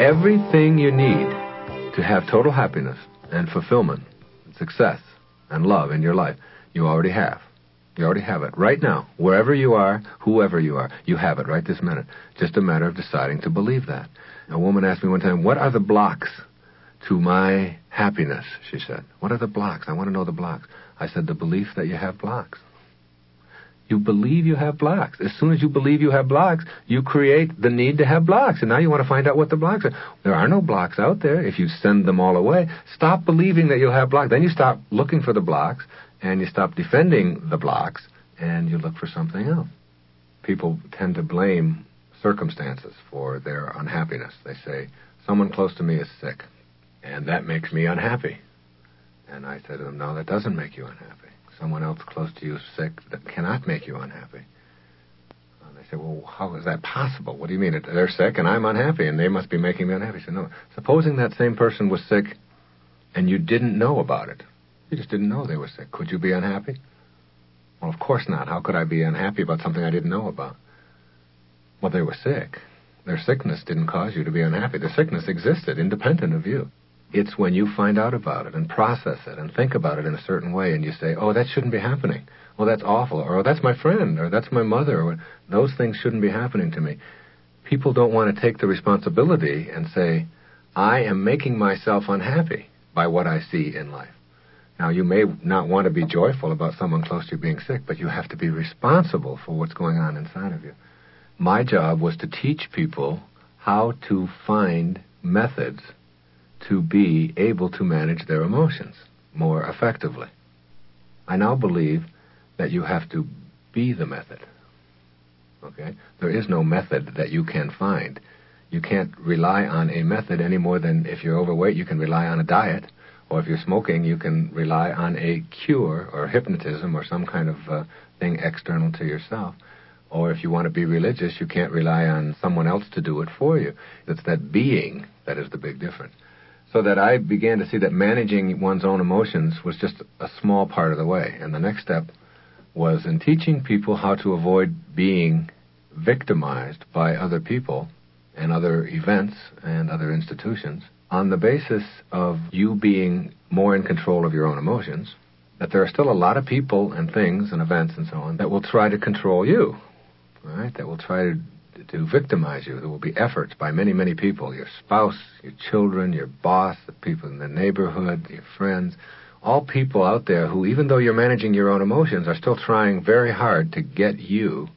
Everything you need to have total happiness and fulfillment, and success and love in your life, you already have. You already have it right now. Wherever you are, whoever you are, you have it right this minute. Just a matter of deciding to believe that. A woman asked me one time, what are the blocks to my happiness, she said. What are the blocks? I want to know the blocks. I said, the belief that you have blocks. You believe you have blocks. As soon as you believe you have blocks, you create the need to have blocks. And now you want to find out what the blocks are. There are no blocks out there if you send them all away. Stop believing that you'll have blocks. Then you stop looking for the blocks, and you stop defending the blocks, and you look for something else. People tend to blame circumstances for their unhappiness. They say, someone close to me is sick, and that makes me unhappy. And I said to them, no, that doesn't make you unhappy. Someone else close to you is sick that cannot make you unhappy. And they say, well, how is that possible? What do you mean? They're sick and I'm unhappy and they must be making me unhappy. I said, no. Supposing that same person was sick and you didn't know about it. You just didn't know they were sick. Could you be unhappy? Well, of course not. How could I be unhappy about something I didn't know about? Well, they were sick. Their sickness didn't cause you to be unhappy. The sickness existed independent of you. It's when you find out about it and process it and think about it in a certain way and you say, oh, that shouldn't be happening. Oh, that's awful. Or, oh, that's my friend. Or, that's my mother. Or, those things shouldn't be happening to me. People don't want to take the responsibility and say, I am making myself unhappy by what I see in life. Now, you may not want to be joyful about someone close to you being sick, but you have to be responsible for what's going on inside of you. My job was to teach people how to find methods to be able to manage their emotions more effectively. I now believe that you have to be the method. Okay? There is no method that you can find. You can't rely on a method any more than if you're overweight, you can rely on a diet. Or if you're smoking, you can rely on a cure or hypnotism or some kind of thing external to yourself. Or if you want to be religious, you can't rely on someone else to do it for you. It's that being that is the big difference. So that I began to see that managing one's own emotions was just a small part of the way. And the next step was in teaching people how to avoid being victimized by other people and other events and other institutions on the basis of you being more in control of your own emotions, that there are still a lot of people and things and events and so on that will try to control you, right? That will try to victimize you. There will be efforts by many, many people, your spouse, your children, your boss, the people in the neighborhood, your friends, all people out there who, even though you're managing your own emotions, are still trying very hard to get you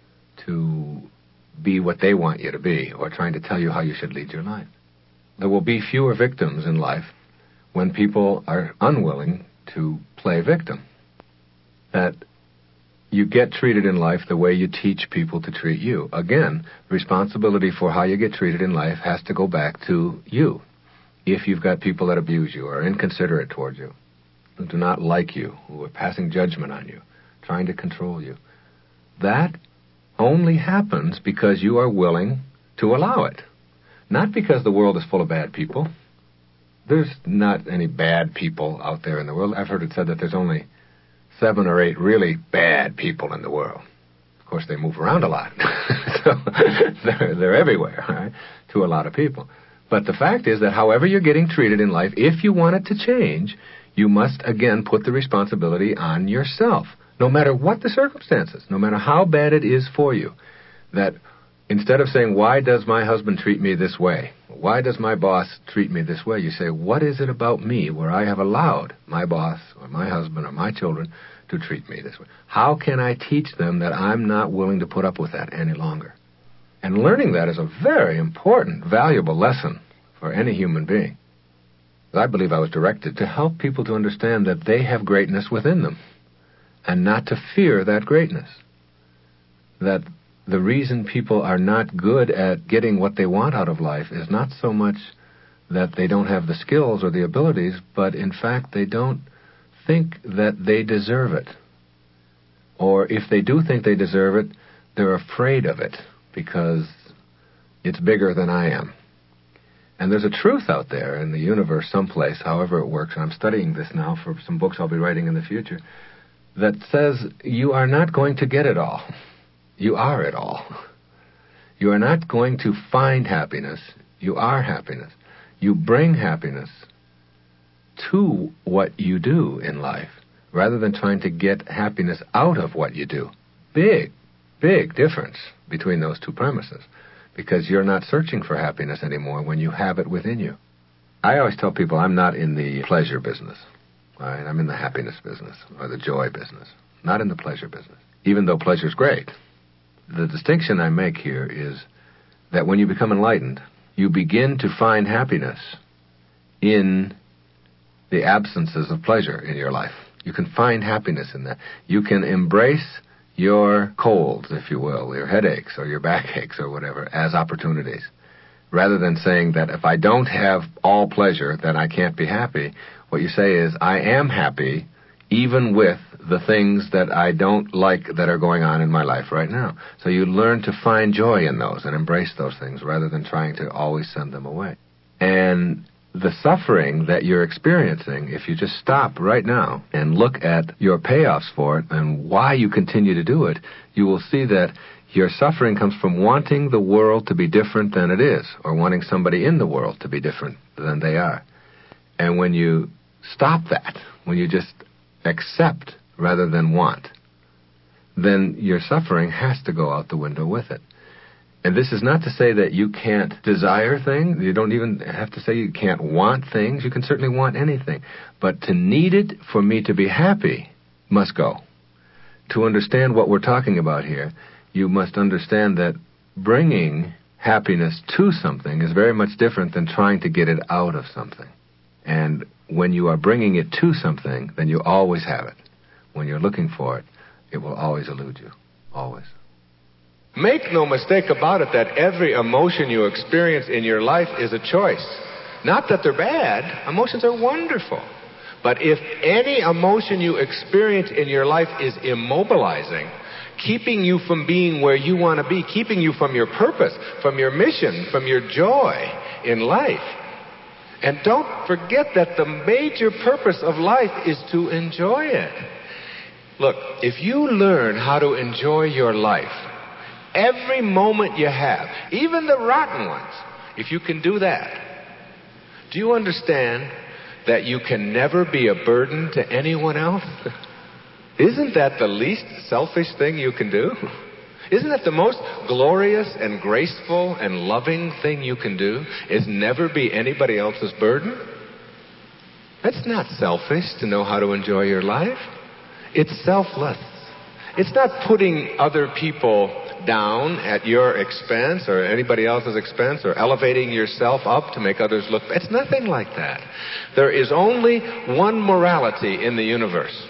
to be what they want you to be, or trying to tell you how you should lead your life. There will be fewer victims in life when people are unwilling to play victim. That you get treated in life the way you teach people to treat you. Again, responsibility for how you get treated in life has to go back to you. If you've got people that abuse you, or are inconsiderate towards you, who do not like you, who are passing judgment on you, trying to control you, that only happens because you are willing to allow it. Not because the world is full of bad people. There's not any bad people out there in the world. I've heard it said that there's only 7 or 8 really bad people in the world. Of course, they move around a lot. So they're everywhere, right, to a lot of people. But the fact is that however you're getting treated in life, if you want it to change, you must, again, put the responsibility on yourself, no matter what the circumstances, no matter how bad it is for you. That instead of saying, why does my husband treat me this way? Why does my boss treat me this way? You say, what is it about me where I have allowed my boss or my husband or my children to treat me this way? How can I teach them that I'm not willing to put up with that any longer? And learning that is a very important, valuable lesson for any human being. I believe I was directed to help people to understand that they have greatness within them and not to fear that greatness. That the reason people are not good at getting what they want out of life is not so much that they don't have the skills or the abilities, but in fact they don't think that they deserve it. Or if they do think they deserve it, they're afraid of it because it's bigger than I am. And there's a truth out there in the universe someplace, however it works, and I'm studying this now for some books I'll be writing in the future, that says you are not going to get it all. You are it all. You are not going to find happiness. You are happiness. You bring happiness to what you do in life, rather than trying to get happiness out of what you do. Big difference between those two premises, because you're not searching for happiness anymore when you have it within you. I always tell people I'm not in the pleasure business. All right? I'm in the happiness business, or the joy business, not in the pleasure business, even though pleasure's great. The distinction I make here is that when you become enlightened, you begin to find happiness in the absences of pleasure in your life. You can find happiness in that. You can embrace your colds, if you will, your headaches or your backaches or whatever, as opportunities, rather than saying that if I don't have all pleasure, then I can't be happy. What you say is, I am happy even with the things that I don't like that are going on in my life right now. So you learn to find joy in those and embrace those things rather than trying to always send them away. And the suffering that you're experiencing, if you just stop right now and look at your payoffs for it and why you continue to do it, you will see that your suffering comes from wanting the world to be different than it is, or wanting somebody in the world to be different than they are. And when you stop that, when you just accept rather than want, then your suffering has to go out the window with it. And this is not to say that you can't desire things. You don't even have to say you can't want things. You can certainly want anything. But to need it for me to be happy must go. To understand what we're talking about here, you must understand that bringing happiness to something is very much different than trying to get it out of something. And when you are bringing it to something, then you always have it. When you're looking for it, it will always elude you. Always. Make no mistake about it that every emotion you experience in your life is a choice. Not that they're bad. Emotions are wonderful. But if any emotion you experience in your life is immobilizing, keeping you from being where you want to be, keeping you from your purpose, from your mission, from your joy in life. And don't forget that the major purpose of life is to enjoy it. Look, if you learn how to enjoy your life, every moment you have, even the rotten ones, if you can do that, do you understand that you can never be a burden to anyone else? Isn't that the least selfish thing you can do? Isn't that the most glorious and graceful and loving thing you can do, is never be anybody else's burden? That's not selfish to know how to enjoy your life. It's selfless. It's not putting other people down at your expense or anybody else's expense or elevating yourself up to make others look. It's nothing like that. There is only one morality in the universe.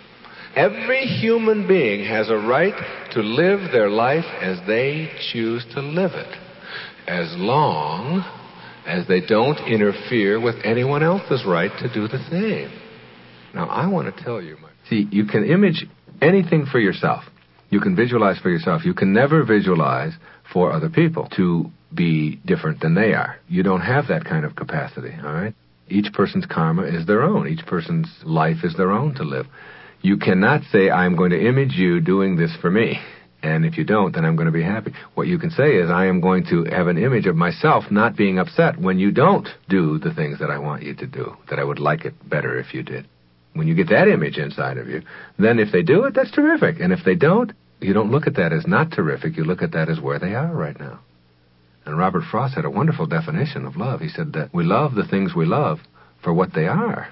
Every human being has a right to live their life as they choose to live it, as long as they don't interfere with anyone else's right to do the same. Now, I want to tell you, see, you can image anything for yourself. You can visualize for yourself. You can never visualize for other people to be different than they are. You don't have that kind of capacity, all right? Each person's karma is their own. Each person's life is their own to live. You cannot say, I'm going to image you doing this for me, and if you don't, then I'm going to be happy. What you can say is, I am going to have an image of myself not being upset when you don't do the things that I want you to do, that I would like it better if you did. When you get that image inside of you, then if they do it, that's terrific. And if they don't, you don't look at that as not terrific. You look at that as where they are right now. And Robert Frost had a wonderful definition of love. He said that we love the things we love for what they are.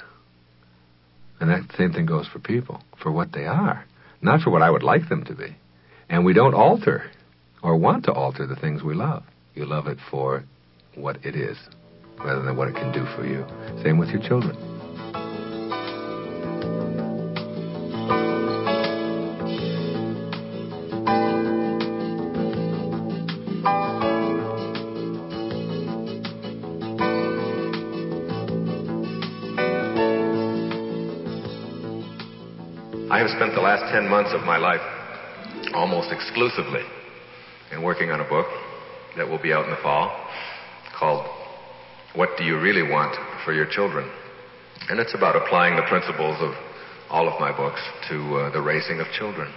And that same thing goes for people, for what they are, not for what I would like them to be. And we don't alter or want to alter the things we love. You love it for what it is, rather than what it can do for you. Same with your children. I have spent the last 10 months of my life almost exclusively in working on a book that will be out in the fall called What Do You Really Want for Your Children? And it's about applying the principles of all of my books to the raising of children.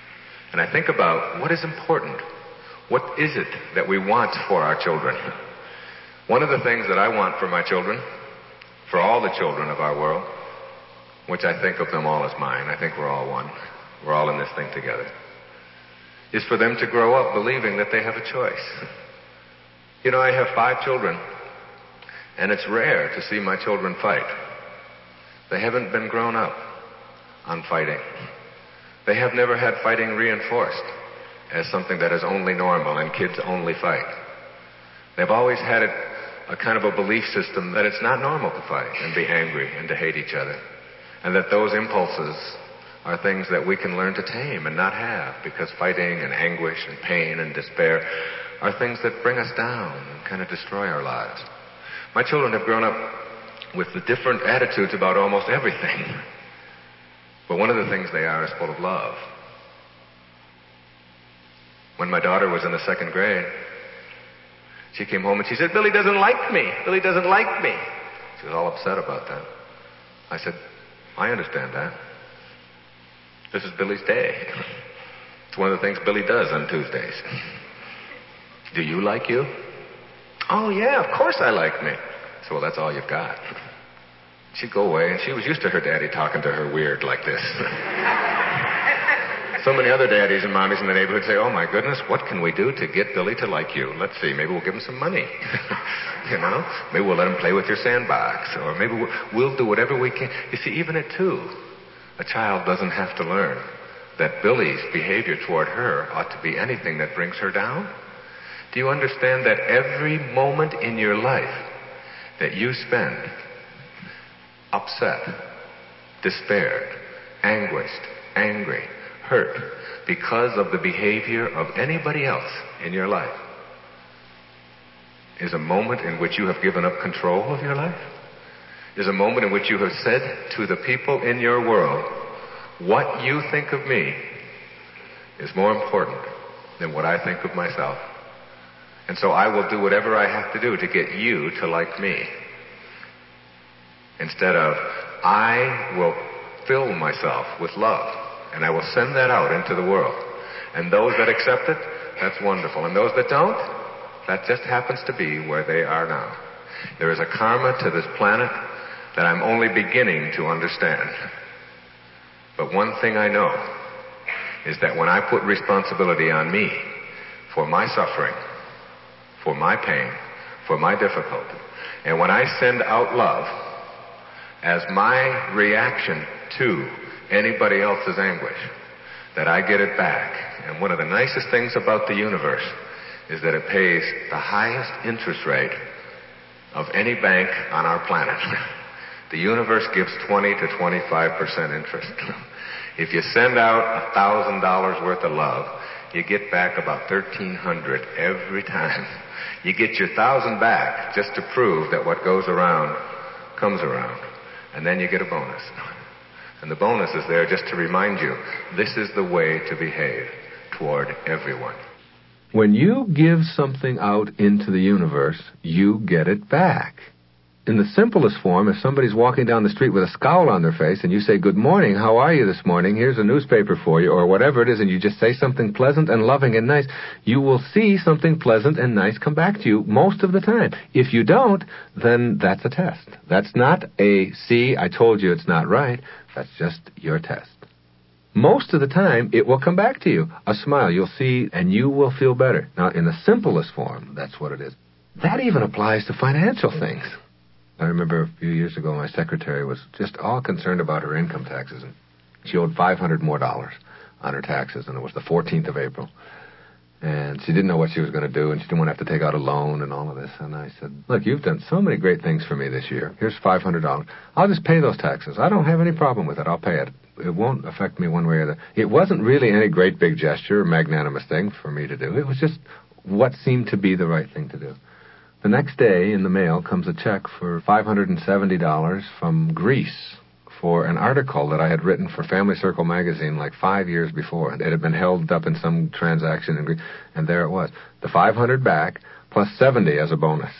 And I think about what is important. What is it that we want for our children? One of the things that I want for my children, for all the children of our world, which I think of them all as mine, I think we're all one, we're all in this thing together, is for them to grow up believing that they have a choice. You know, I have 5 children, and it's rare to see my children fight. They haven't been grown up on fighting. They have never had fighting reinforced as something that is only normal and kids only fight. They've always had a kind of a belief system that it's not normal to fight and be angry and to hate each other, and that those impulses are things that we can learn to tame and not have, because fighting and anguish and pain and despair are things that bring us down and kind of destroy our lives. My children have grown up with the different attitudes about almost everything. But one of the things they are is full of love. When my daughter was in the 2nd grade, she came home and she said, "Billy doesn't like me. Billy doesn't like me." She was all upset about that. I said, "I understand that. This is Billy's day. It's one of the things Billy does on Tuesdays. Do you like you?" "Oh, yeah, of course I like me." So, well, that's all you've got. She'd go away, and she was used to her daddy talking to her weird like this. So many other daddies and mommies in the neighborhood say, "Oh, my goodness, what can we do to get Billy to like you? Let's see, maybe we'll give him some money. You know, maybe we'll let him play with your sandbox, or maybe we'll do whatever we can." You see, even at 2, a child doesn't have to learn that Billy's behavior toward her ought to be anything that brings her down. Do you understand that every moment in your life that you spend upset, despaired, anguished, angry, hurt because of the behavior of anybody else in your life is a moment in which you have given up control of your life? Is a moment in which you have said to the people in your world, "What you think of me is more important than what I think of myself. And so I will do whatever I have to do to get you to like me." Instead of, I will fill myself with love, and I will send that out into the world. And those that accept it, that's wonderful. And those that don't, that just happens to be where they are now. There is a karma to this planet that I'm only beginning to understand. But one thing I know is that when I put responsibility on me for my suffering, for my pain, for my difficulty, and when I send out love as my reaction to anybody else's anguish, that I get it back. And one of the nicest things about the universe is that it pays the highest interest rate of any bank on our planet. The universe gives 20 to 25% interest. If you send out $1,000 worth of love, you get back about $1,300 every time. You get your 1,000 back just to prove that what goes around comes around. And then you get a bonus. And the bonus is there just to remind you, this is the way to behave toward everyone. When you give something out into the universe, you get it back. In the simplest form, if somebody's walking down the street with a scowl on their face and you say, "Good morning, how are you this morning? Here's a newspaper for you," or whatever it is, and you just say something pleasant and loving and nice, you will see something pleasant and nice come back to you most of the time. If you don't, then that's a test. That's not a, "See, I told you it's not right." That's just your test. Most of the time, it will come back to you. A smile, you'll see, and you will feel better. Now, in the simplest form, that's what it is. That even applies to financial things. I remember a few years ago, my secretary was just all concerned about her income taxes. And she owed $500 more on her taxes, and it was the 14th of April. And she didn't know what she was going to do, and she didn't want to have to take out a loan and all of this. And I said, "Look, you've done so many great things for me this year. Here's $500. I'll just pay those taxes. I don't have any problem with it. I'll pay it. It won't affect me one way or the other." It wasn't really any great big gesture or magnanimous thing for me to do. It was just what seemed to be the right thing to do. The next day, in the mail, comes a check for $570 from Greece for an article that I had written for Family Circle magazine like 5 years before. It had been held up in some transaction in Greece, and there it was. The $500 back, plus $70 as a bonus.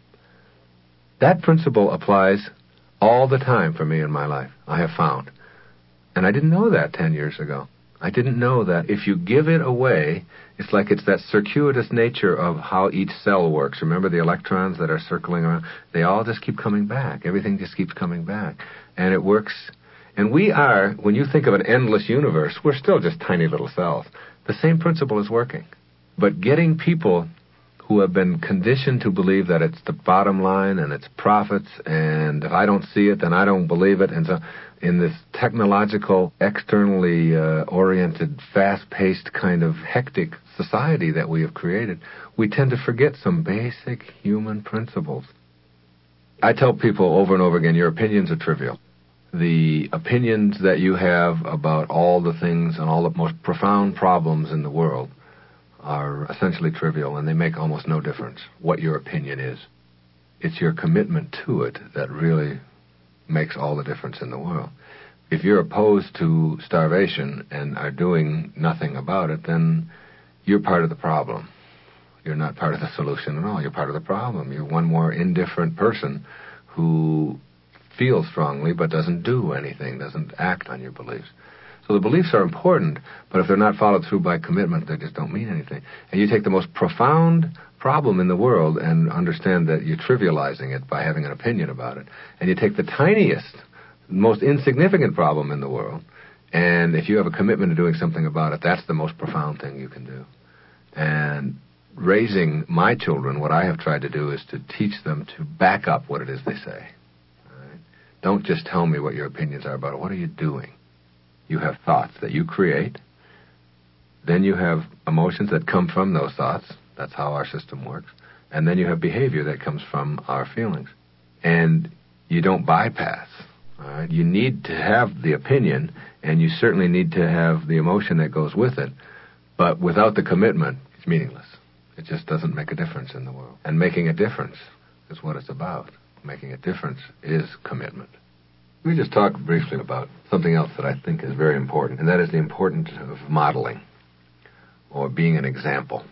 That principle applies all the time for me in my life, I have found. And I didn't know that 10 years ago. I didn't know that if you give it away, it's that circuitous nature of how each cell works. Remember the electrons that are circling around? They all just keep coming back. Everything just keeps coming back. And it works. And we are, when you think of an endless universe, we're still just tiny little cells. The same principle is working. But getting people who have been conditioned to believe that it's the bottom line and it's profits, and if I don't see it, then I don't believe it. And so in this technological, externally oriented, fast-paced kind of hectic society that we have created, we tend to forget some basic human principles. I tell people over and over again, your opinions are trivial. The opinions that you have about all the things and all the most profound problems in the world are essentially trivial, and they make almost no difference what your opinion is. It's your commitment to it that really makes all the difference in the world. If you're opposed to starvation and are doing nothing about it, then you're part of the problem. You're not part of the solution at all. You're part of the problem. You're one more indifferent person who feels strongly but doesn't do anything, doesn't act on your beliefs. So the beliefs are important, but if they're not followed through by commitment, they just don't mean anything. And you take the most profound problem in the world and understand that you're trivializing it by having an opinion about it. And you take the tiniest, most insignificant problem in the world, and if you have a commitment to doing something about it, that's the most profound thing you can do. And raising my children, what I have tried to do is to teach them to back up what it is they say. All right? Don't just tell me what your opinions are about it. What are you doing? You have thoughts that you create. Then you have emotions that come from those thoughts. That's how our system works. And then you have behavior that comes from our feelings. And you don't bypass. All right? You need to have the opinion, and you certainly need to have the emotion that goes with it. But without the commitment, it's meaningless. It just doesn't make a difference in the world. And making a difference is what it's about. Making a difference is commitment. Let me just talk briefly about something else that I think is very important, and that is the importance of modeling, or being an example.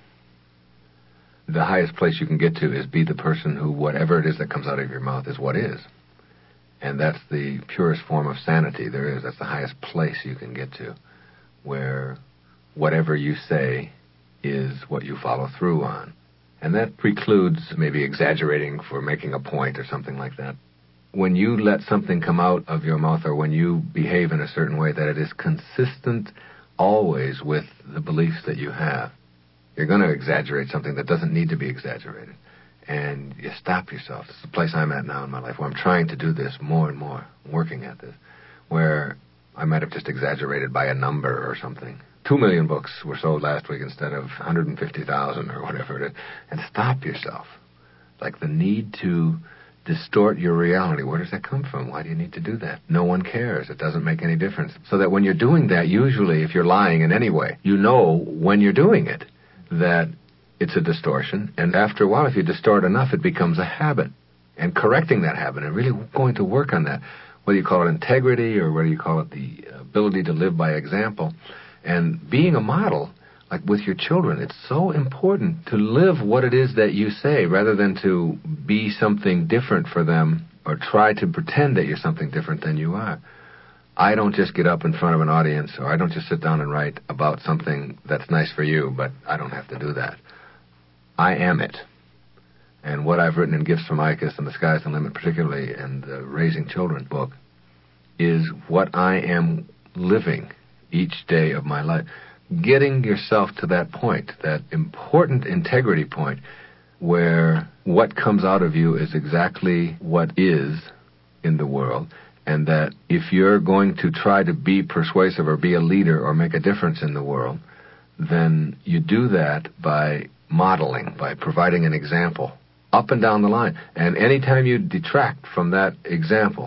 The highest place you can get to is be the person who whatever it is that comes out of your mouth is what is. And that's the purest form of sanity there is. That's the highest place you can get to, where whatever you say is what you follow through on. And that precludes maybe exaggerating for making a point or something like that. When you let something come out of your mouth, or when you behave in a certain way, that it is consistent always with the beliefs that you have. You're going to exaggerate something that doesn't need to be exaggerated. And you stop yourself. This is the place I'm at now in my life, where I'm trying to do this more and more, working at this, where I might have just exaggerated by a number or something. 2 million books were sold last week instead of 150,000 or whatever it is. And stop yourself. Like the need to distort your reality. Where does that come from? Why do you need to do that? No one cares. It doesn't make any difference. So that when you're doing that, usually if you're lying in any way, you know when you're doing it that it's a distortion. And after a while, if you distort enough, it becomes a habit. And correcting that habit and really going to work on that, whether you call it integrity or whether you call it the ability to live by example, and being a model, like with your children, it's so important to live what it is that you say rather than to be something different for them or try to pretend that you're something different than you are. I don't just get up in front of an audience, or I don't just sit down and write about something that's nice for you, but I don't have to do that. I am it. And what I've written in Gifts from Ickes and The Sky's the Limit, particularly in the Raising Children book, is what I am living each day of my life. Getting yourself to that point, that important integrity point, where what comes out of you is exactly what is in the world, and that if you're going to try to be persuasive or be a leader or make a difference in the world, then you do that by modeling, by providing an example up and down the line. And anytime you detract from that example,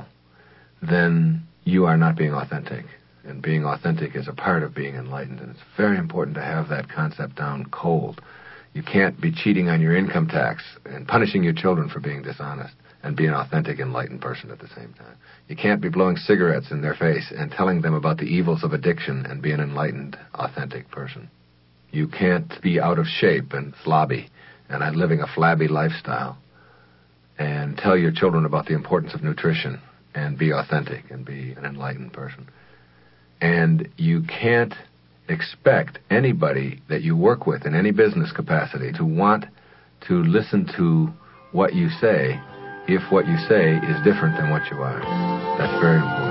then you are not being authentic. And being authentic is a part of being enlightened. And it's very important to have that concept down cold. You can't be cheating on your income tax and punishing your children for being dishonest and be an authentic, enlightened person at the same time. You can't be blowing cigarettes in their face and telling them about the evils of addiction and be an enlightened, authentic person. You can't be out of shape and slobby and living a flabby lifestyle and tell your children about the importance of nutrition and be authentic and be an enlightened person. And you can't expect anybody that you work with in any business capacity to want to listen to what you say if what you say is different than what you are. That's very important.